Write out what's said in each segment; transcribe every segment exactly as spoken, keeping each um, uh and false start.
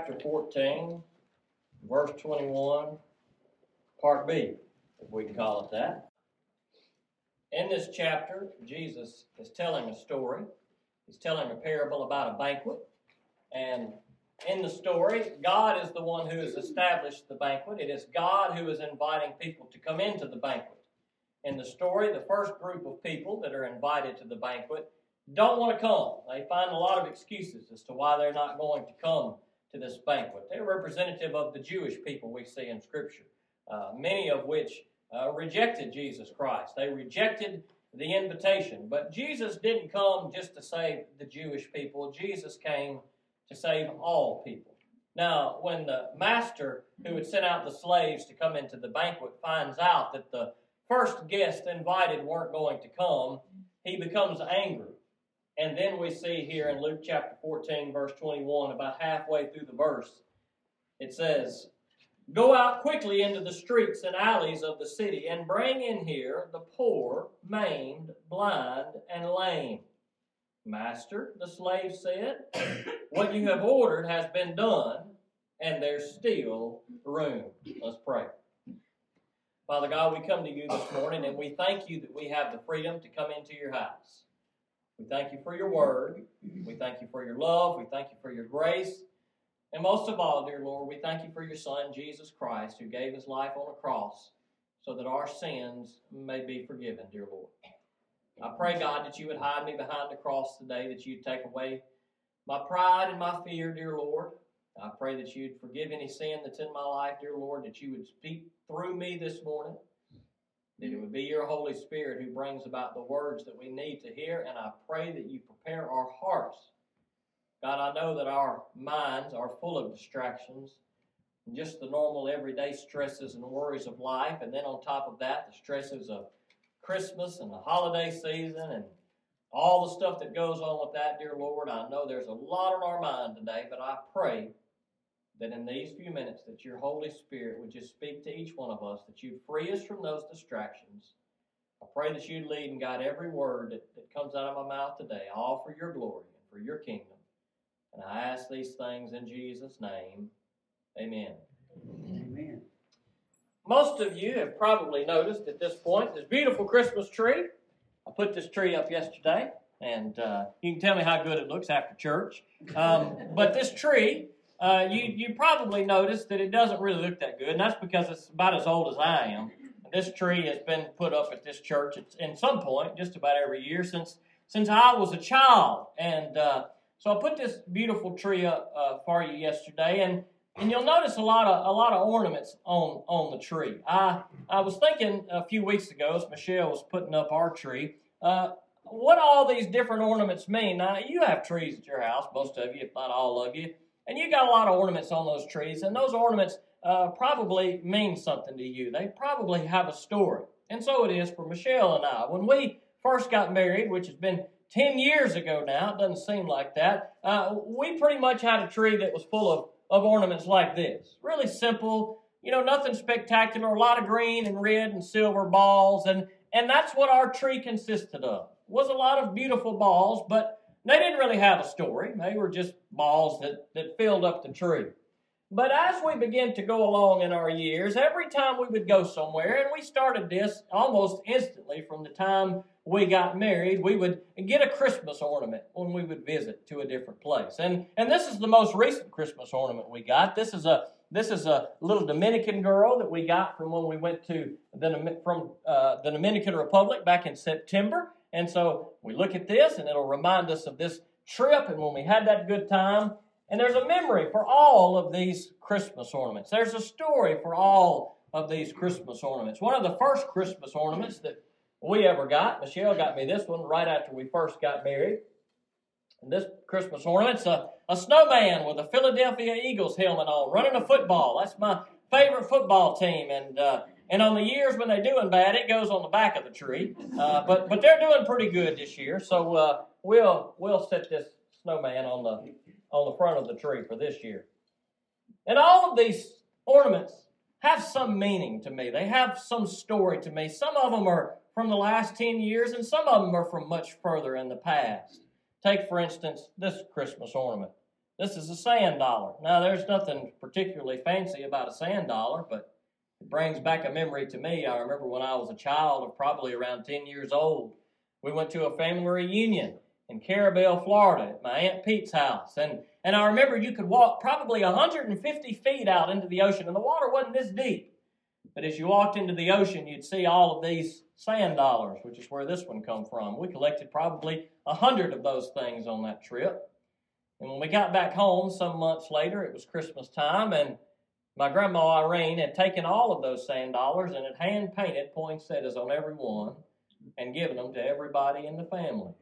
chapter fourteen, verse twenty-one, part B, if we can call it that. In this chapter, Jesus is telling a story. He's telling a parable about a banquet. And in the story, God is the one who has established the banquet. It is God who is inviting people to come into the banquet. In the story, the first group of people that are invited to the banquet don't want to come. They find a lot of excuses as to why they're not going to come to this banquet. They're representative of the Jewish people we see in Scripture, uh, many of which uh, rejected Jesus Christ. They rejected the invitation. But Jesus didn't come just to save the Jewish people. Jesus came to save all people. Now, when the master who had sent out the slaves to come into the banquet finds out that the first guests invited weren't going to come, he becomes angry. And then we see here in Luke chapter fourteen, verse twenty-one, about halfway through the verse, it says, "Go out quickly into the streets and alleys of the city and bring in here the poor, maimed, blind, and lame." "Master," the slave said, "what you have ordered has been done, and there's still room." Let's pray. Father God, we come to you this morning, and we thank you that we have the freedom to come into your house. We thank you for your word. We thank you for your love. We thank you for your grace. And most of all, dear Lord, we thank you for your Son, Jesus Christ, who gave his life on a cross so that our sins may be forgiven, dear Lord. I pray, God, that you would hide me behind the cross today, that you'd take away my pride and my fear, dear Lord. I pray that you'd forgive any sin that's in my life, dear Lord, that you would speak through me this morning, that it would be your Holy Spirit who brings about the words that we need to hear, and I pray that you prepare our hearts. God, I know that our minds are full of distractions, and just the normal everyday stresses and worries of life, and then on top of that, the stresses of Christmas and the holiday season and all the stuff that goes on with that, dear Lord. I know there's a lot on our mind today, but I pray that in these few minutes that your Holy Spirit would just speak to each one of us, that you'd free us from those distractions. I pray that you'd lead and guide every word that, that comes out of my mouth today, all for your glory and for your kingdom. And I ask these things in Jesus' name. Amen. Amen. Most of you have probably noticed at this point this beautiful Christmas tree. I put this tree up yesterday, and uh, you can tell me how good it looks after church. Um, but this tree, uh, you, you probably noticed that it doesn't really look that good, and that's because it's about as old as I am. This tree has been put up at this church at in some point, just about every year, since since I was a child. And uh, so I put this beautiful tree up uh, for you yesterday, and And you'll notice a lot of a lot of ornaments on, on the tree. I I was thinking a few weeks ago, as Michelle was putting up our tree, uh, what all these different ornaments mean. Now, you have trees at your house, most of you, if not all of you, and you got a lot of ornaments on those trees, and those ornaments uh, probably mean something to you. They probably have a story, and so it is for Michelle and I. When we first got married, which has been ten years ago now, it doesn't seem like that, uh, we pretty much had a tree that was full of of ornaments like this. Really simple, you know, nothing spectacular, a lot of green and red and silver balls, and, and that's what our tree consisted of. It was a lot of beautiful balls, but they didn't really have a story. They were just balls that, that filled up the tree. But as we began to go along in our years, every time we would go somewhere, and we started this almost instantly from the time we got married, we would get a Christmas ornament when we would visit to a different place. And and this is the most recent Christmas ornament we got. This is a this is a little Dominican girl that we got from when we went to the from uh, the Dominican Republic back in September. And so we look at this, and it'll remind us of this trip and when we had that good time. And there's a memory for all of these Christmas ornaments. There's a story for all of these Christmas ornaments. One of the first Christmas ornaments that we ever got, Michelle got me this one right after we first got married. And this Christmas ornament's a, a snowman with a Philadelphia Eagles helmet on, running a football. That's my favorite football team. And uh, and on the years when they're doing bad, it goes on the back of the tree. Uh, but but they're doing pretty good this year. So uh, we'll we'll set this snowman on the on the front of the tree for this year. And all of these ornaments have some meaning to me. They have some story to me. Some of them are from the last ten years, and some of them are from much further in the past. Take, for instance, this Christmas ornament. This is a sand dollar. Now, there's nothing particularly fancy about a sand dollar, but it brings back a memory to me. I remember when I was a child of probably around ten years old, we went to a family reunion in Carabel, Florida, at my Aunt Pete's house. And, and I remember you could walk probably one hundred fifty feet out into the ocean, and the water wasn't this deep. But as you walked into the ocean, you'd see all of these sand dollars, which is where this one come from. We collected probably a hundred of those things on that trip. And when we got back home some months later, it was Christmas time, and my grandma Irene had taken all of those sand dollars and had hand-painted poinsettias on every one and given them to everybody in the family.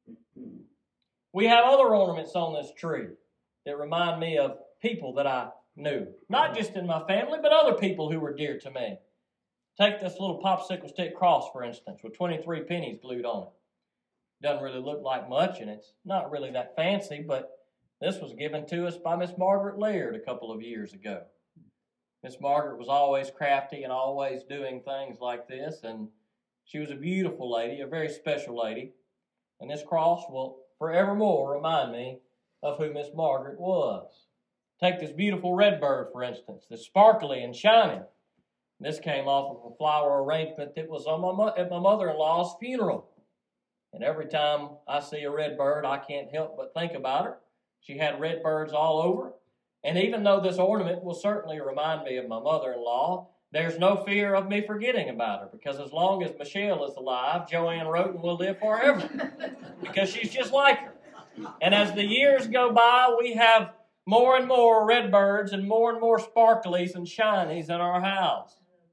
We have other ornaments on this tree that remind me of people that I knew. Not just in my family, but other people who were dear to me. Take this little popsicle stick cross, for instance, with twenty-three pennies glued on it. Doesn't really look like much, and it's not really that fancy, but this was given to us by Miss Margaret Laird a couple of years ago. Miss Margaret was always crafty and always doing things like this, and she was a beautiful lady, a very special lady. And this cross will forevermore remind me of who Miss Margaret was. Take this beautiful red bird, for instance, that's sparkly and shiny. This came off of a flower arrangement that was on my, at my mother-in-law's funeral. And every time I see a red bird, I can't help but think about her. She had red birds all over. And even though this ornament will certainly remind me of my mother-in-law, there's no fear of me forgetting about her, because as long as Michelle is alive, Joanne Roten will live forever, because she's just like her. And as the years go by, we have more and more red birds and more and more sparklies and shinies in our house.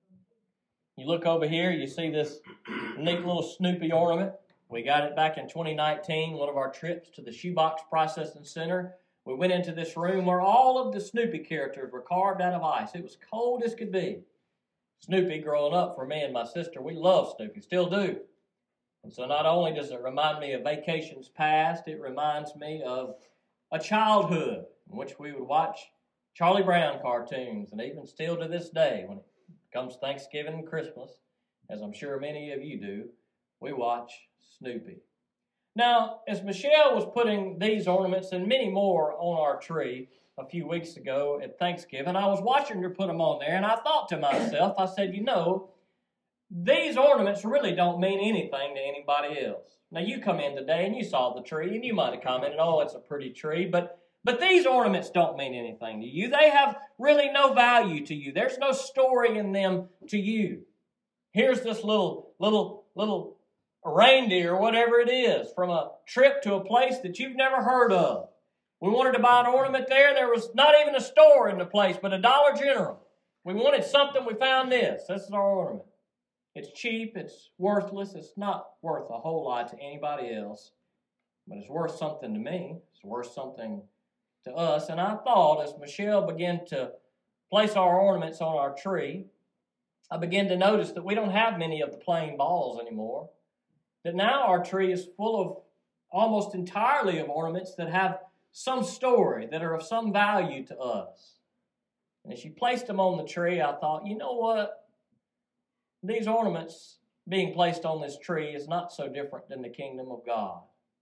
You look over here, you see this neat little Snoopy ornament. We got it back in twenty nineteen, one of our trips to the Shoebox Processing Center. We went into this room where all of the Snoopy characters were carved out of ice. It was cold as could be. Snoopy, growing up, for me and my sister, we love Snoopy, still do. And so not only does it remind me of vacations past, it reminds me of a childhood in which we would watch Charlie Brown cartoons, and even still to this day, when it comes Thanksgiving and Christmas, as I'm sure many of you do, we watch Snoopy. Now, as Michelle was putting these ornaments and many more on our tree a few weeks ago at Thanksgiving, I was watching her put them on there, and I thought to myself, I said, you know, these ornaments really don't mean anything to anybody else. Now, you come in today and you saw the tree, and you might have commented, oh, it's a pretty tree, but But these ornaments don't mean anything to you. They have really no value to you. There's no story in them to you. Here's this little, little, little reindeer or whatever it is from a trip to a place that you've never heard of. We wanted to buy an ornament there. There was not even a store in the place, but a Dollar General. We wanted something. We found this. This is our ornament. It's cheap. It's worthless. It's not worth a whole lot to anybody else, but it's worth something to me. It's worth something to us. And I thought, as Michelle began to place our ornaments on our tree, I began to notice that we don't have many of the plain balls anymore. That now our tree is full of almost entirely of ornaments that have some story, that are of some value to us. And as she placed them on the tree, I thought, you know what? These ornaments being placed on this tree is not so different than the kingdom of God.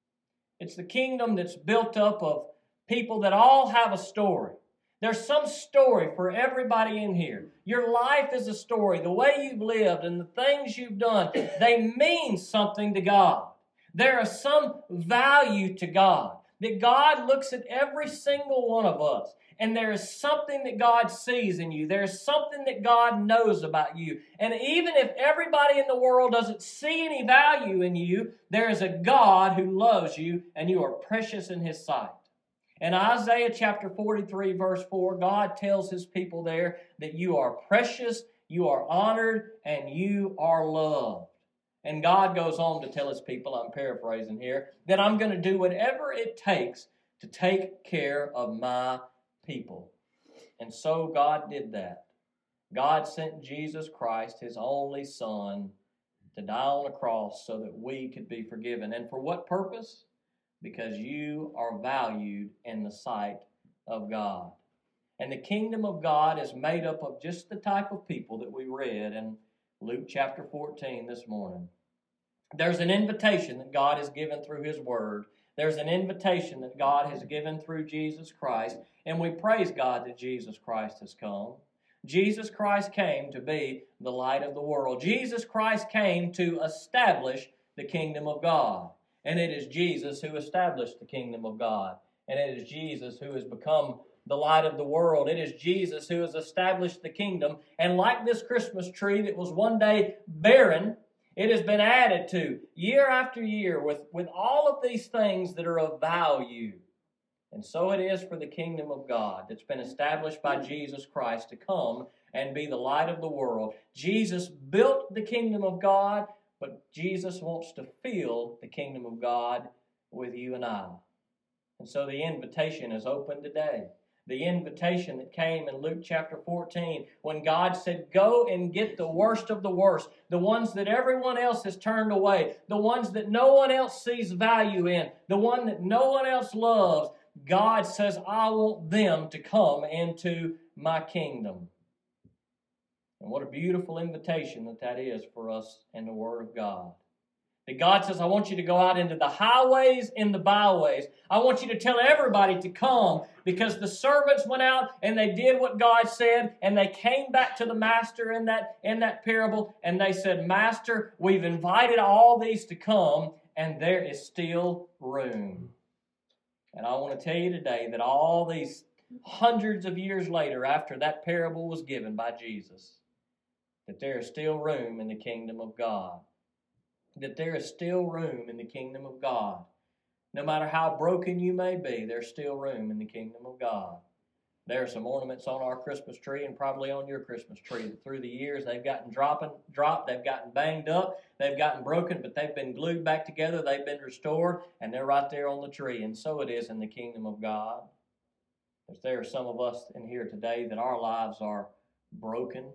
It's the kingdom that's built up of people that all have a story. There's some story for everybody in here. Your life is a story. The way you've lived and the things you've done, they mean something to God. There is some value to God. That God looks at every single one of us, and there is something that God sees in you. There is something that God knows about you. And even if everybody in the world doesn't see any value in you, there is a God who loves you, and you are precious in His sight. In Isaiah chapter forty-three, verse four, God tells His people there that you are precious, you are honored, and you are loved. And God goes on to tell His people, I'm paraphrasing here, that I'm going to do whatever it takes to take care of my people. And so God did that. God sent Jesus Christ, His only Son, to die on a cross so that we could be forgiven. And for what purpose? Because you are valued in the sight of God. And the kingdom of God is made up of just the type of people that we read in Luke chapter fourteen this morning. There's an invitation that God has given through His Word There's an invitation that God has given through Jesus Christ, and we praise God that Jesus Christ has come. Jesus Christ came to be the light of the world. Jesus Christ came to establish the kingdom of God. And it is Jesus who established the kingdom of God. And it is Jesus who has become the light of the world. It is Jesus who has established the kingdom. And like this Christmas tree that was one day barren, it has been added to year after year with, with all of these things that are of value. And so it is for the kingdom of God that's been established by Jesus Christ to come and be the light of the world. Jesus built the kingdom of God, but Jesus wants to fill the kingdom of God with you and I. And so the invitation is open today. The invitation that came in Luke chapter fourteen, when God said, go and get the worst of the worst, the ones that everyone else has turned away, the ones that no one else sees value in, the one that no one else loves. God says, I want them to come into my kingdom. And what a beautiful invitation that that is for us in the Word of God. That God says, I want you to go out into the highways and the byways. I want you to tell everybody to come, because the servants went out and they did what God said, and they came back to the master in that, in that parable, and they said, Master, we've invited all these to come, and there is still room. And I want to tell you today that all these hundreds of years later, after that parable was given by Jesus, that there is still room in the kingdom of God. That there is still room in the kingdom of God. No matter how broken you may be, there's still room in the kingdom of God. There are some ornaments on our Christmas tree and probably on your Christmas tree that through the years they've gotten dropping, dropped, they've gotten banged up, they've gotten broken, but they've been glued back together, they've been restored, and they're right there on the tree. And so it is in the kingdom of God. Because there are some of us in here today that our lives are broken,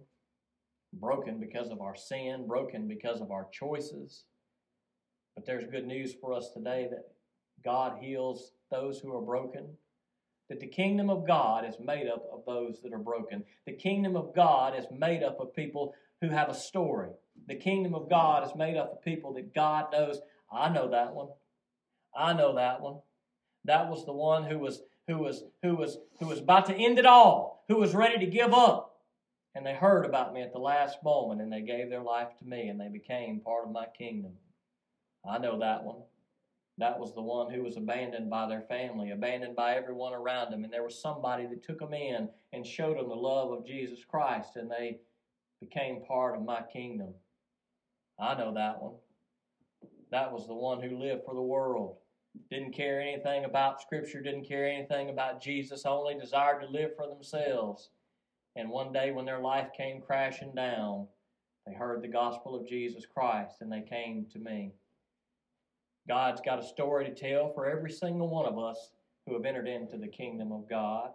broken because of our sin, broken because of our choices. But there's good news for us today that God heals those who are broken. That the kingdom of God is made up of those that are broken. The kingdom of God is made up of people who have a story. The kingdom of God is made up of people that God knows. I know that one. I know that one. That was the one who was who was who was who was about to end it all, who was ready to give up. And they heard about me at the last moment, and they gave their life to me, and they became part of my kingdom. I know that one. That was the one who was abandoned by their family, abandoned by everyone around them, and there was somebody that took them in and showed them the love of Jesus Christ, and they became part of my kingdom. I know that one. That was the one who lived for the world. Didn't care anything about Scripture, didn't care anything about Jesus, only desired to live for themselves. And one day when their life came crashing down, they heard the gospel of Jesus Christ, and they came to me. God's got a story to tell for every single one of us who have entered into the kingdom of God.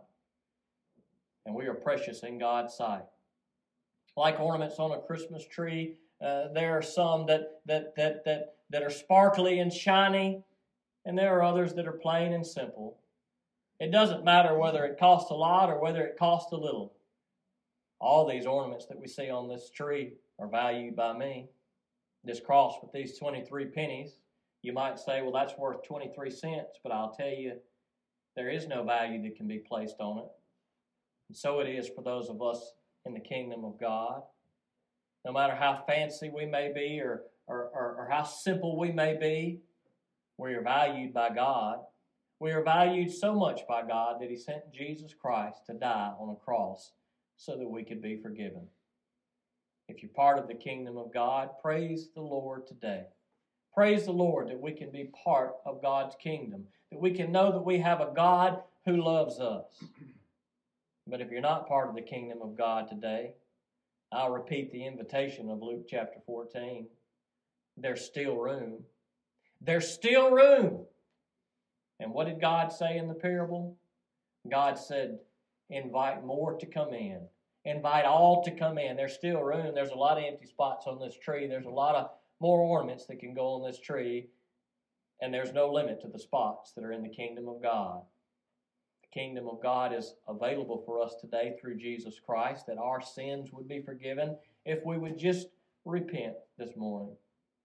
And we are precious in God's sight. Like ornaments on a Christmas tree, uh, there are some that, that, that, that, that are sparkly and shiny, and there are others that are plain and simple. It doesn't matter whether it costs a lot or whether it costs a little. All these ornaments that we see on this tree are valued by me. This cross with these twenty-three pennies, you might say, well, that's worth twenty-three cents, but I'll tell you, there is no value that can be placed on it. And so it is for those of us in the kingdom of God. No matter how fancy we may be or, or, or, or how simple we may be, we are valued by God. We are valued so much by God that He sent Jesus Christ to die on a cross so that we could be forgiven. If you're part of the kingdom of God, praise the Lord today. Praise the Lord that we can be part of God's kingdom, that we can know that we have a God who loves us. But if you're not part of the kingdom of God today, I'll repeat the invitation of Luke chapter fourteen. There's still room. There's still room. And what did God say in the parable? God said, invite more to come in. Invite all to come in. There's still room. There's a lot of empty spots on this tree. There's a lot of more ornaments that can go on this tree. And there's no limit to the spots that are in the kingdom of God. The kingdom of God is available for us today through Jesus Christ, that our sins would be forgiven if we would just repent this morning.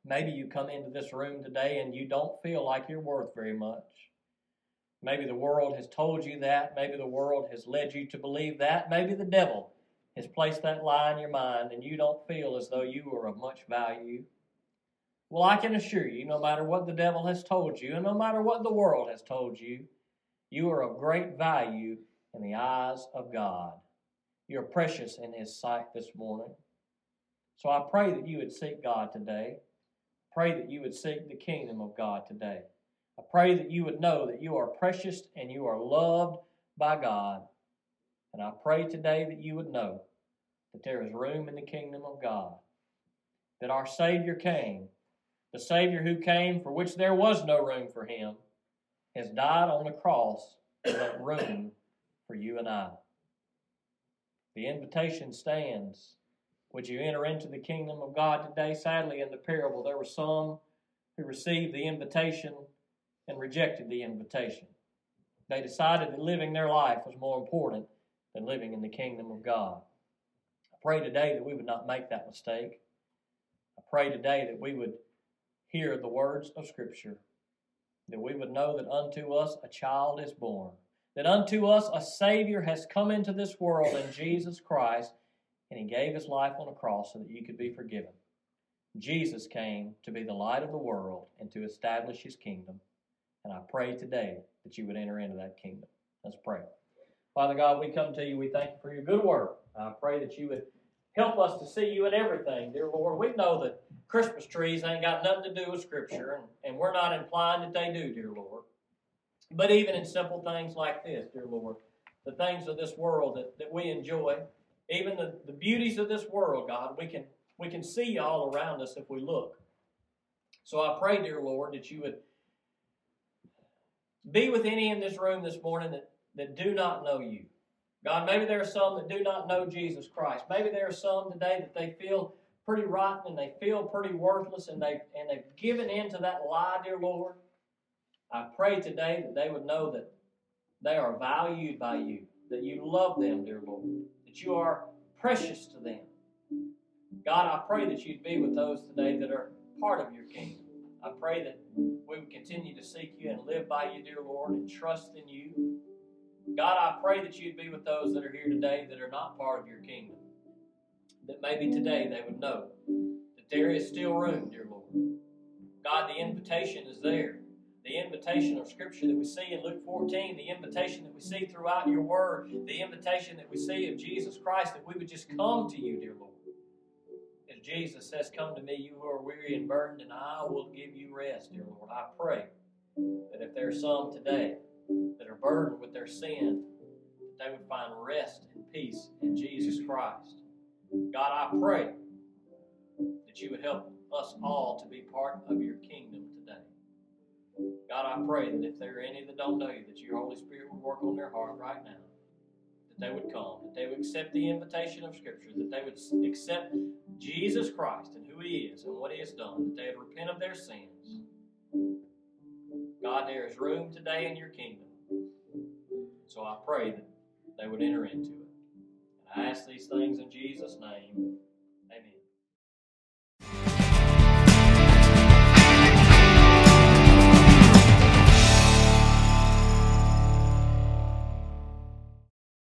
Maybe you come into this room today and you don't feel like you're worth very much. Maybe the world has told you that. Maybe the world has led you to believe that. Maybe the devil has placed that lie in your mind and you don't feel as though you are of much value. Well, I can assure you, no matter what the devil has told you and no matter what the world has told you, you are of great value in the eyes of God. You're precious in His sight this morning. So I pray that you would seek God today. Pray that you would seek the kingdom of God today. I pray that you would know that you are precious and you are loved by God. And I pray today that you would know that there is room in the kingdom of God, that our Savior came, the Savior who came for which there was no room for Him, has died on the cross to make room for you and I. The invitation stands. Would you enter into the kingdom of God today? Sadly, in the parable, there were some who received the invitation and rejected the invitation. They decided that living their life was more important than living in the kingdom of God. I pray today that we would not make that mistake. I pray today that we would hear the words of Scripture, that we would know that unto us a child is born, that unto us a Savior has come into this world in Jesus Christ, and He gave His life on a cross so that you could be forgiven. Jesus came to be the light of the world and to establish His kingdom. And I pray today that you would enter into that kingdom. Let's pray. Father God, we come to you. We thank you for your good work. I pray that you would help us to see you in everything, dear Lord. We know that Christmas trees ain't got nothing to do with Scripture, and, and we're not implying that they do, dear Lord. But even in simple things like this, dear Lord, the things of this world that, that we enjoy, even the, the beauties of this world, God, we can, we can see all around us if we look. So I pray, dear Lord, that you would be with any in this room this morning that, that do not know you. God, maybe there are some that do not know Jesus Christ. Maybe there are some today that they feel pretty rotten and they feel pretty worthless and, they, and they've given in to that lie, dear Lord. I pray today that they would know that they are valued by you, that you love them, dear Lord, that you are precious to them. God, I pray that you'd be with those today that are part of your kingdom. I pray that we would continue to seek you and live by you, dear Lord, and trust in you. God, I pray that you'd be with those that are here today that are not part of your kingdom, that maybe today they would know that there is still room, dear Lord. God, the invitation is there. The invitation of Scripture that we see in Luke fourteen, the invitation that we see throughout your word, the invitation that we see of Jesus Christ, that we would just come to you, dear Lord. As Jesus says, come to me, you who are weary and burdened, and I will give you rest, dear Lord. I pray that if there are some today that are burdened with their sin, that they would find rest and peace in Jesus Christ. God, I pray that you would help us all to be part of your kingdom today. God, I pray that if there are any that don't know you, that your Holy Spirit would work on their heart right now, that they would come, that they would accept the invitation of Scripture, that they would accept Jesus Christ and who He is and what He has done, that they would repent of their sins. God, there is room today in your kingdom. So I pray that they would enter into it. And I ask these things in Jesus' name.